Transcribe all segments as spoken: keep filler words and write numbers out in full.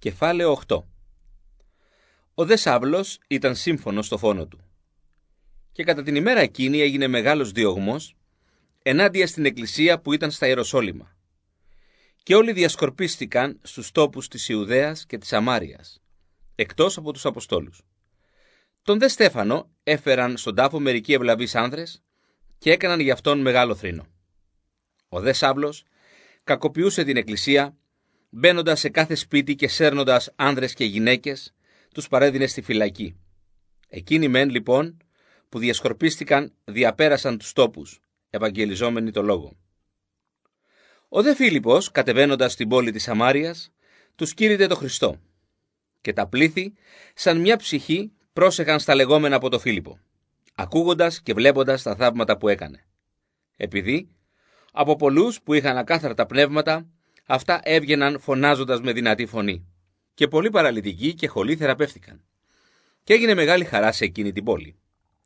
Κεφάλαιο οκτώ. Ο δε Σαύλος ήταν σύμφωνος στο φόνο του. Και κατά την ημέρα εκείνη έγινε μεγάλος διωγμός ενάντια στην εκκλησία που ήταν στα Ιεροσόλυμα. Και όλοι διασκορπίστηκαν στους τόπους της Ιουδαίας και της Σαμάριας, εκτός από τους Αποστόλους. Τον δε Στέφανο έφεραν στον τάφο μερικοί ευλαβείς άνδρες και έκαναν γι' αυτόν μεγάλο θρήνο. Ο δε Σαύλος κακοποιούσε την εκκλησία, μπαίνοντας σε κάθε σπίτι και σέρνοντας άνδρες και γυναίκες, τους παρέδινε στη φυλακή. Εκείνοι μεν λοιπόν που διασκορπίστηκαν διαπέρασαν τους τόπους, ευαγγελιζόμενοι το λόγο. Ο δε Φίλιππος, κατεβαίνοντας στην πόλη της Σαμάριας, τους κήρυτε το Χριστό, και τα πλήθη σαν μια ψυχή πρόσεχαν στα λεγόμενα από το Φίλιππο, ακούγοντας και βλέποντας τα θαύματα που έκανε. Επειδή από πολλούς που είχαν ακάθαρτα πνεύματα, αυτά έβγαιναν φωνάζοντας με δυνατή φωνή, και πολλοί παραλυτικοί και χολοί θεραπεύτηκαν. Και έγινε μεγάλη χαρά σε εκείνη την πόλη.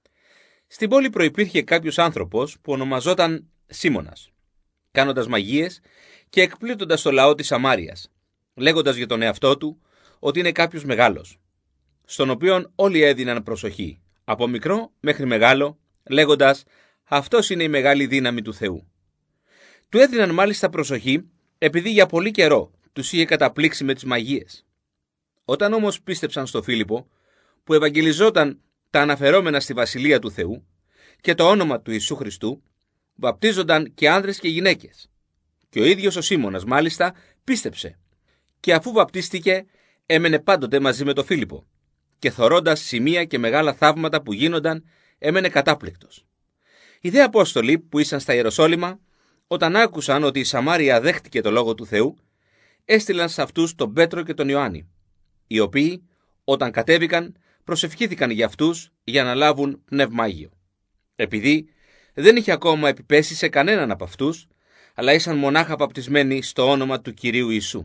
Στην πόλη προϋπήρχε κάποιος άνθρωπος που ονομαζόταν Σίμωνας, κάνοντας μαγείες και εκπλήττοντας το λαό της Σαμάριας, λέγοντας για τον εαυτό του ότι είναι κάποιος μεγάλος, στον οποίον όλοι έδιναν προσοχή, από μικρό μέχρι μεγάλο, λέγοντας «αυτός είναι η μεγάλη δύναμη του Θεού». Του έδιναν μάλιστα προσοχή επειδή για πολύ καιρό τους είχε καταπλήξει με τις μαγείες. Όταν όμως πίστεψαν στο Φίλιππο, που ευαγγελιζόταν τα αναφερόμενα στη Βασιλεία του Θεού και το όνομα του Ιησού Χριστού, βαπτίζονταν και άνδρες και γυναίκες. Και ο ίδιος ο Σίμωνας μάλιστα πίστεψε, και αφού βαπτίστηκε έμενε πάντοτε μαζί με το Φίλιππο, και θωρώντας σημεία και μεγάλα θαύματα που γίνονταν έμενε κατάπληκτος. Οι δε Απόστολοι που ήσαν στα Ιεροσόλυμα, όταν άκουσαν ότι η Σαμάρια δέχτηκε το λόγο του Θεού, έστειλαν σε αυτούς τον Πέτρο και τον Ιωάννη, οι οποίοι όταν κατέβηκαν προσευχήθηκαν για αυτούς για να λάβουν πνεύμα Άγιο. Επειδή δεν είχε ακόμα επιπέσει σε κανέναν από αυτούς, αλλά ήσαν μονάχα βαπτισμένοι στο όνομα του Κυρίου Ιησού.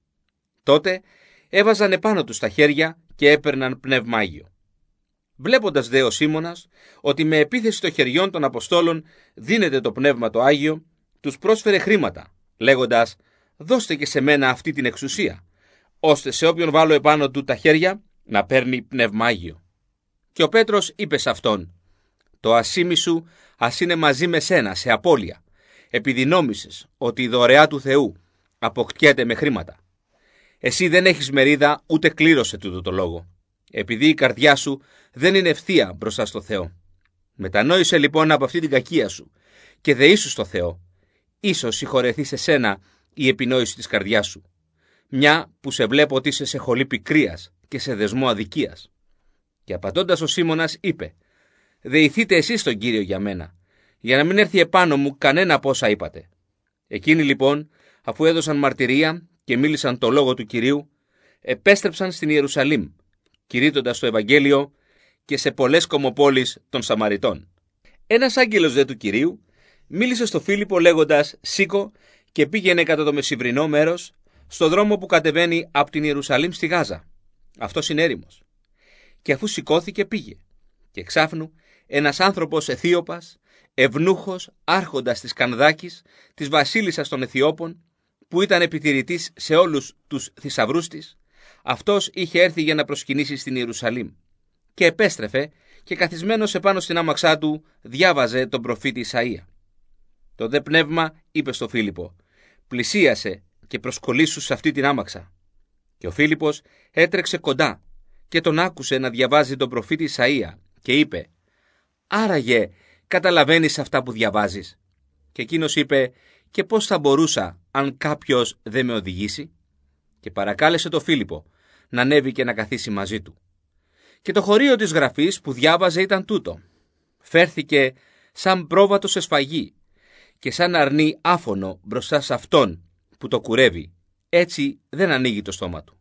Τότε έβαζαν επάνω τους τα χέρια και έπαιρναν πνεύμα Άγιο. Βλέποντας δε ο Σίμωνας ότι με επίθεση των χεριών των Αποστόλων δίνεται το πνεύμα το Άγιο, τους πρόσφερε χρήματα, λέγοντας «δώστε και σε μένα αυτή την εξουσία, ώστε σε όποιον βάλω επάνω του τα χέρια να παίρνει πνεύμα Άγιο». Και ο Πέτρος είπε σε αυτόν «το ασίμι σου ας είναι μαζί με σένα σε απώλεια, επειδή νόμισες ότι η δωρεά του Θεού αποκτιέται με χρήματα. Εσύ δεν έχεις μερίδα ούτε κλήρωσε τούτο το λόγο, επειδή η καρδιά σου δεν είναι ευθεία μπροστά στο Θεό. Μετανόησε λοιπόν από αυτή την κακία σου και δεήσου στο Θεό, ίσως συγχωρεθεί σε σένα η επινόηση της καρδιάς σου, μια που σε βλέπω ότι είσαι σε χολή πικρίας και σε δεσμό αδικίας». Και απαντώντας ο Σίμωνας είπε «δεηθείτε εσείς τον Κύριο για μένα, για να μην έρθει επάνω μου κανένα από όσα είπατε». Εκείνοι λοιπόν, αφού έδωσαν μαρτυρία και μίλησαν το λόγο του Κυρίου, επέστρεψαν στην Ιερουσαλήμ, κηρύττοντας το Ευαγγέλιο και σε πολλές κομοπόλεις των Σαμαριτών. Ένας άγγελος δε του Κυρίου μίλησε στο Φίλιππο λέγοντας «σήκω και πήγαινε κατά το μεσημβρινό μέρος στο δρόμο που κατεβαίνει από την Ιερουσαλήμ στη Γάζα. Αυτός είναι έρημος». Και αφού σηκώθηκε πήγε. Και εξάφνου ένας άνθρωπος Αιθίωπας, ευνούχος, άρχοντας της Κανδάκης, της βασίλισσας των Αιθιώπων, που ήταν επιτηρητής σε όλους τους θησαυρούς της, αυτός είχε έρθει για να προσκυνήσει στην Ιερουσαλήμ. Και επέστρεφε και καθισμένος επάνω στην άμαξά του διάβαζε τον προφήτη Ισαΐα. Το δε πνεύμα είπε στο Φίλιππο «πλησίασε και προσκολήσου σε αυτή την άμαξα». Και ο Φίλιππος έτρεξε κοντά και τον άκουσε να διαβάζει τον προφήτη Ισαΐα και είπε «άραγε καταλαβαίνεις αυτά που διαβάζεις?» Και εκείνος είπε «και πώς θα μπορούσα αν κάποιος δεν με οδηγήσει?» Και παρακάλεσε τον Φίλιππο να ανέβει και να καθίσει μαζί του. Και το χωρίο της γραφής που διάβαζε ήταν τούτο. Φέρθηκε σαν πρόβατο σε σφαγή και σαν αρνί άφωνο μπροστά σε αυτόν που το κουρεύει, έτσι δεν ανοίγει το στόμα του.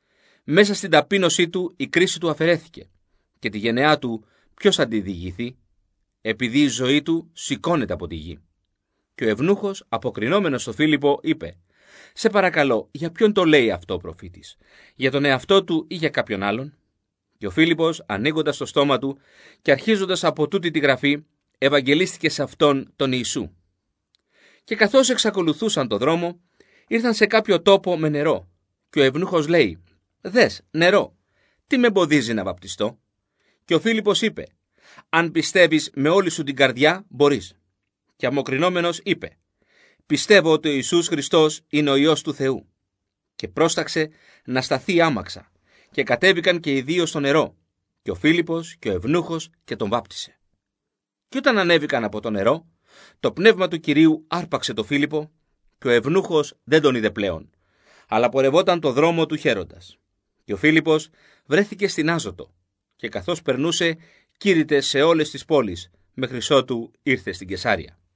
Μέσα στην ταπείνωσή του η κρίση του αφαιρέθηκε και τη γενεά του ποιος θα τη διηγηθεί, επειδή η ζωή του σηκώνεται από τη γη. Και ο ευνούχος, αποκρινόμενος στο Φίλιππο, είπε «σε παρακαλώ, για ποιον το λέει αυτό ο προφήτης, για τον εαυτό του ή για κάποιον άλλον?» Και ο Φίλιππος, ανοίγοντας το στόμα του και αρχίζοντας από τούτη τη γραφή, ευαγγελίστηκε σε αυτόν τον Ιησού. Και καθώς εξακολουθούσαν το δρόμο, ήρθαν σε κάποιο τόπο με νερό. Και ο ευνούχος λέει «Δες, νερό, τι με εμποδίζει να βαπτιστώ?» Και ο Φίλιππος είπε: «Αν πιστεύεις με όλη σου την καρδιά, μπορείς». Και απομακρυνόμενος είπε: «Πιστεύω ότι ο Ιησούς Χριστός είναι ο Υιός του Θεού». Και πρόσταξε να σταθεί άμαξα, και κατέβηκαν και οι δύο στο νερό, και ο Φίλιππος και ο ευνούχος, και τον βάπτισε. Και όταν ανέβηκαν από το νερό, το πνεύμα του Κυρίου άρπαξε το Φίλιππο, και ο ευνούχος δεν τον είδε πλέον, αλλά πορευόταν το δρόμο του χαίροντας. Και ο Φίλιππος βρέθηκε στην Άζωτο, και καθώς περνούσε κήρυτε σε όλες τις πόλεις, μέχρι ότου ήρθε στην Καισάρια.